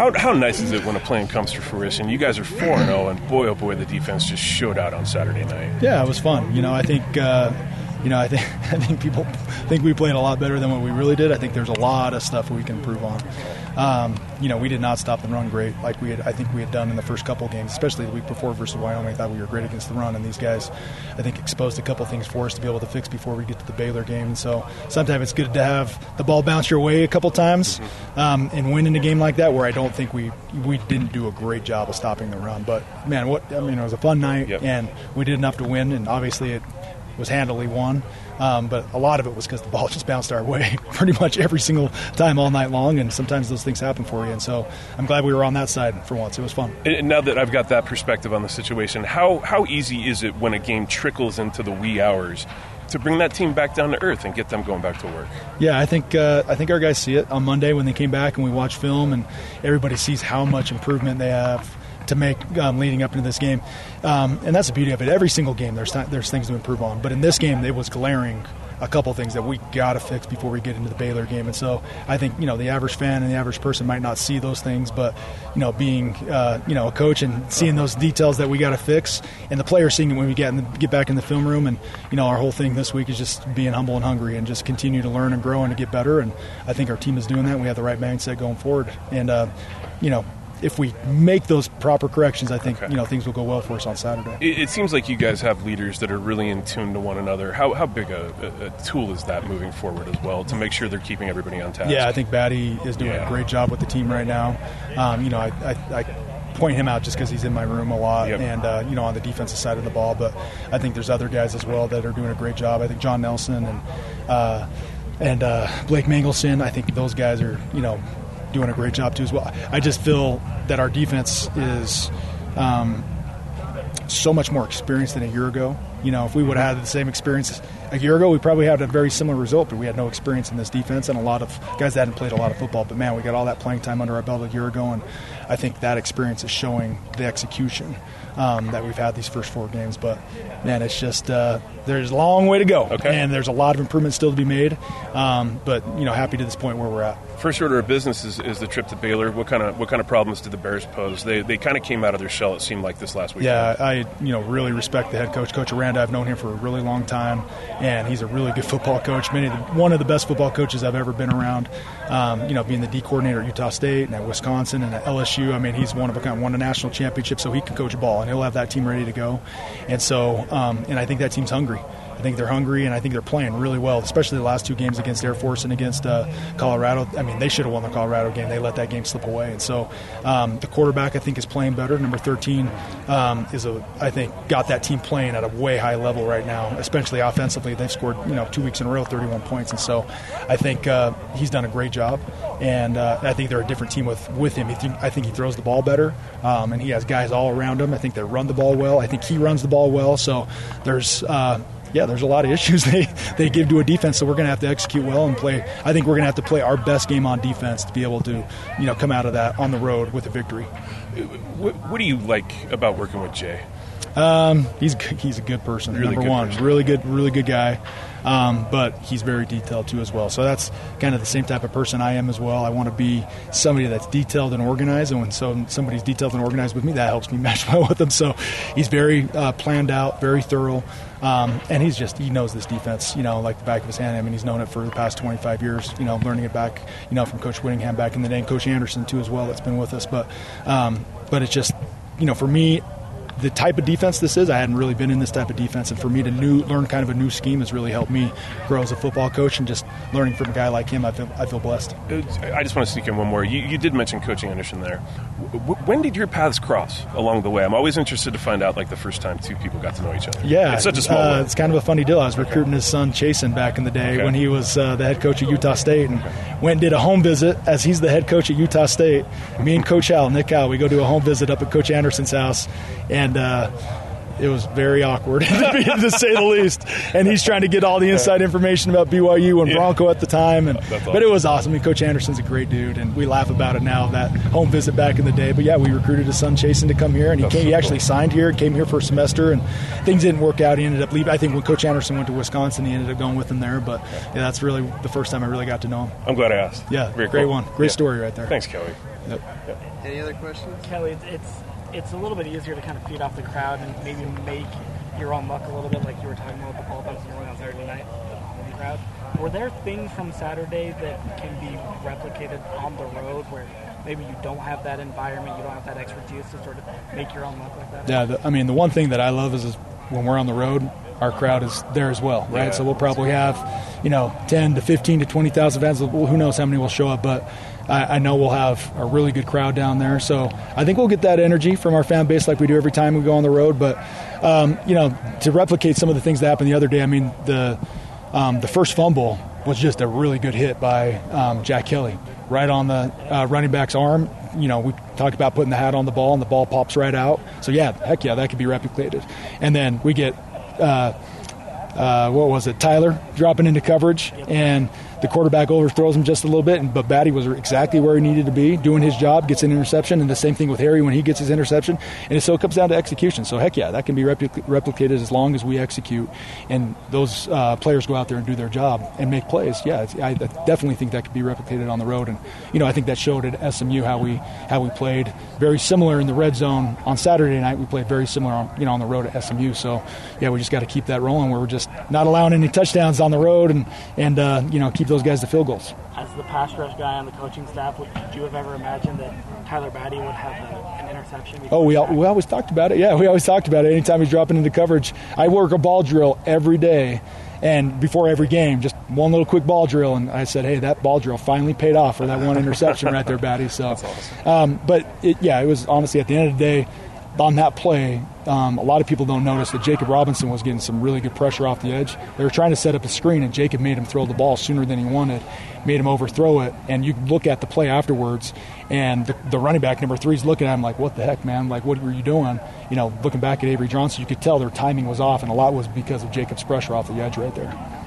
How nice is it when a plan comes to fruition? You guys are 4-0, and boy, oh boy, the defense just showed out on Saturday night. Yeah, it was fun. I think I think people think we played a lot better than what we really did. I think there's a lot of stuff we can improve on. We did not stop the run great like I think we had done in the first couple games, especially the week before versus Wyoming. I thought we were great against the run, and these guys, I think, exposed a couple things for us to be able to fix before we get to the Baylor game. And so sometimes it's good to have the ball bounce your way a couple times and win in a game like that, where I don't think we didn't do a great job of stopping the run. But, man, it was a fun night, and we did enough to win, and obviously it was handily won. But a lot of it was because the ball just bounced our way pretty much every single time all night long, and sometimes those things happen for you. And so I'm glad we were on that side for once. It was fun. And now that I've got that perspective on the situation, how easy is it when a game trickles into the wee hours to bring that team back down to earth and get them going back to work? Yeah, I think our guys see it on Monday when they came back and we watched film, and everybody sees how much improvement they have to make leading up into this game. And that's the beauty of it. Every single game there's things to improve on. But in this game, it was glaring a couple things that we got to fix before we get into the Baylor game. And so I think, the average fan and the average person might not see those things, but, being, a coach and seeing those details that we got to fix, and the players seeing it when we get back in the film room. And, our whole thing this week is just being humble and hungry and just continue to learn and grow and to get better. And I think our team is doing that. We have the right mindset going forward. And, if we make those proper corrections, I think things will go well for us on Saturday. It seems like you guys have leaders that are really in tune to one another. How big a tool is that moving forward as well to make sure they're keeping everybody on task? Yeah, I think Batty is doing a great job with the team right now. I point him out just because he's in my room a lot, and on the defensive side of the ball. But I think there's other guys as well that are doing a great job. I think John Nelson and Blake Mangelson. I think those guys are doing a great job too as well. I just feel that our defense is so much more experienced than a year ago. If we would have had the same experience a year ago, we probably had a very similar result, but we had no experience in this defense, and a lot of guys that hadn't played a lot of football. But, man, we got all that playing time under our belt a year ago, and I think that experience is showing the execution that we've had these first 4 games. But, man, it's just there's a long way to go, and there's a lot of improvement still to be made. But, happy to this point where we're at. First order of business is the trip to Baylor. What kind of problems did the Bears pose? They kind of came out of their shell, it seemed like, this last week. Yeah, I really respect the head coach, Coach Aranda. I've known him for a really long time, and he's a really good football coach. One of the best football coaches I've ever been around. Being the D coordinator at Utah State and at Wisconsin and at LSU. I mean, he's one of a kind, won a national championship, so he can coach a ball, and he'll have that team ready to go. And so, and I think that team's hungry. I think they're hungry, and I think they're playing really well, especially the last 2 games against Air Force and against Colorado. I mean, they should have won the Colorado game. They let that game slip away. And so the quarterback, I think, is playing better. Number 13 I think, got that team playing at a way high level right now, especially offensively. They've scored, 2 weeks in a row, 31 points. And so I think he's done a great job, and I think they're a different team with him. I think he throws the ball better, and he has guys all around him. I think they run the ball well. I think he runs the ball well. So there's there's a lot of issues they give to a defense, so we're going to have to execute well and play. I think we're going to have to play our best game on defense to be able to, come out of that on the road with a victory. What do you like about working with Jay? He's a good person. Really number good one, person. really good guy. But he's very detailed too as well. So that's kind of the same type of person I am as well. I want to be somebody that's detailed and organized, and when somebody's detailed and organized with me, that helps me mesh well with them. So he's very planned out, very thorough, and he knows this defense, like the back of his hand. I mean, he's known it for the past 25 years, learning it back, from Coach Whittingham back in the day, and Coach Anderson too as well that's been with us. But it's just, for me, the type of defense this is, I hadn't really been in this type of defense, and for me to learn kind of a new scheme has really helped me grow as a football coach, and just learning from a guy like him, I feel blessed. I just want to sneak in one more. You did mention Coach Anderson there. When did your paths cross along the way? I'm always interested to find out, the first time 2 people got to know each other. Yeah. It's such a small world. It's kind of a funny deal. I was recruiting his son, Chasen, back in the day when he was the head coach at Utah State, and went and did a home visit as he's the head coach at Utah State. Me and Coach Nick Howell, we go do a home visit up at Coach Anderson's house, and it was very awkward, to say the least. And he's trying to get all the inside information about BYU and Bronco at the time. But it was awesome. Coach Anderson's a great dude, and we laugh about it now, that home visit back in the day. But, yeah, we recruited his son, Chasen, to come here, and he actually signed here, came here for a semester, and things didn't work out. He ended up leaving. I think when Coach Anderson went to Wisconsin, he ended up going with him there. But, yeah, that's really the first time I really got to know him. I'm glad I asked. Yeah, Very great cool. one. Great story right there. Thanks, Kelly. Yep. Any other questions? Kelly, it's a little bit easier to kind of feed off the crowd and maybe make your own luck a little bit, like you were talking about the ball bouncing around on Saturday night, the home crowd. Were there things from Saturday that can be replicated on the road where maybe you don't have that environment, you don't have that expertise to sort of make your own luck like that? Yeah, the one thing that I love is when we're on the road, our crowd is there as well, right? Yeah, so we'll probably have, 10 to 15 to 20,000 fans. Who knows how many will show up, but I know we'll have a really good crowd down there. So I think we'll get that energy from our fan base like we do every time we go on the road. But, to replicate some of the things that happened the other day, the first fumble was just a really good hit by Jack Kelly, right on the running back's arm. We talked about putting the hat on the ball, and the ball pops right out. So, that could be replicated. And then we get Tyler dropping into coverage, and the quarterback overthrows him just a little bit, but Batty was exactly where he needed to be, doing his job, gets an interception, and the same thing with Harry when he gets his interception. And so it comes down to execution. So, that can be replicated as long as we execute, and those players go out there and do their job and make plays. I definitely think that could be replicated on the road. And, I think that showed at SMU how we played very similar in the red zone on Saturday night. We played very similar on the road at SMU. So, we just got to keep that rolling where we're just not allowing any touchdowns on the road and keep those guys to field goals. As the pass rush guy on the coaching staff, would you have ever imagined that Tyler Batty would have an interception? We always talked about it. Yeah, we always talked about it. Anytime he's dropping into coverage, I work a ball drill every day, and before every game, just one little quick ball drill, and I said, hey, that ball drill finally paid off for that one interception right there, Batty. So, that's awesome. But it was honestly at the end of the day, on that play, a lot of people don't notice that Jacob Robinson was getting some really good pressure off the edge. They were trying to set up a screen, and Jacob made him throw the ball sooner than he wanted, made him overthrow it. And you look at the play afterwards, and the running back, number 3, is looking at him like, what the heck, man? Like, what were you doing? Looking back at Avery Johnson, you could tell their timing was off, and a lot was because of Jacob's pressure off the edge right there.